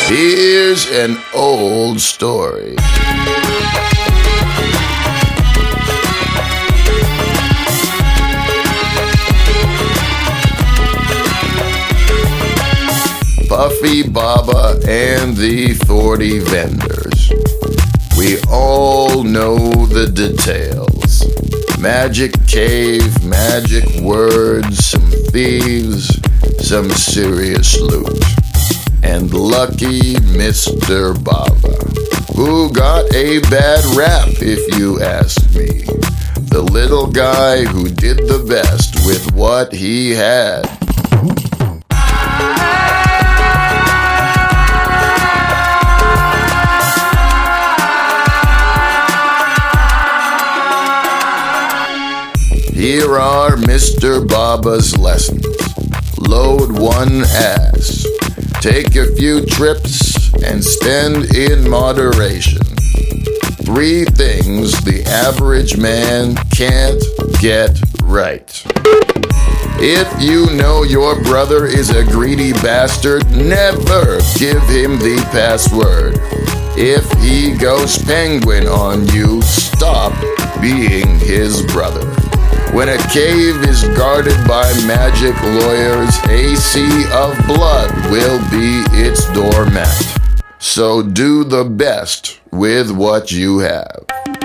Here's an old story. Puffy Baba and the 40 vendors. We all know the details. Magic cave, magic words, some thieves, some serious loot. And lucky Mr. Baba, who got a bad rap if you ask me. The little guy who did the best with what he had. Here are Mr. Baba's lessons. Load one ass. Take a few trips and spend in moderation. 3 things the average man can't get right. If you know your brother is a greedy bastard, never give him the password. If he goes penguin on you, stop being his brother. When a cave is guarded by magic lawyers, a sea of blood will be its doormat. So do the best with what you have.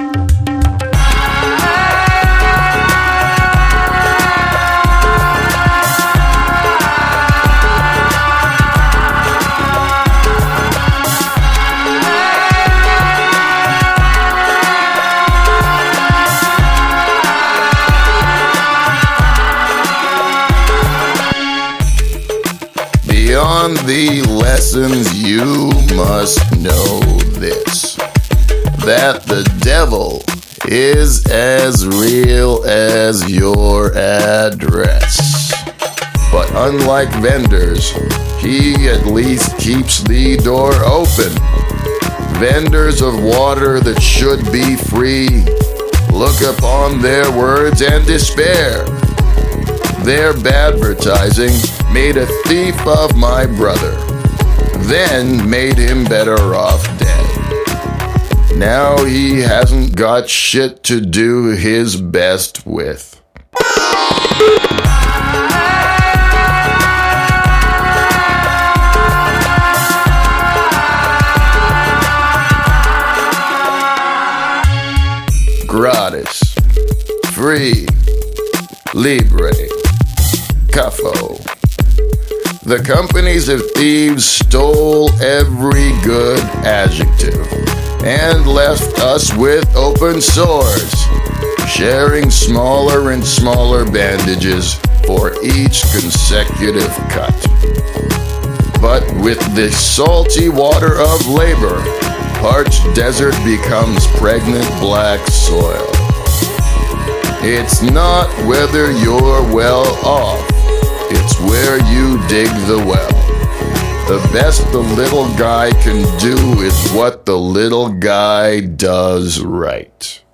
Beyond the lessons, you must know this, that the devil is as real as your address. But unlike vendors, he at least keeps the door open. Vendors of water that should be free look upon their words and despair. Their badvertising made a thief of my brother, then made him better off dead. Now he hasn't got shit to do his best with. Gratis, free, libre, Cuffo. The companies of thieves stole every good adjective and left us with open sores, sharing smaller and smaller bandages for each consecutive cut. But with the salty water of labor, parched desert becomes pregnant black soil. It's not whether you're well off, it's where you dig the well. The best the little guy can do is what the little guy does right.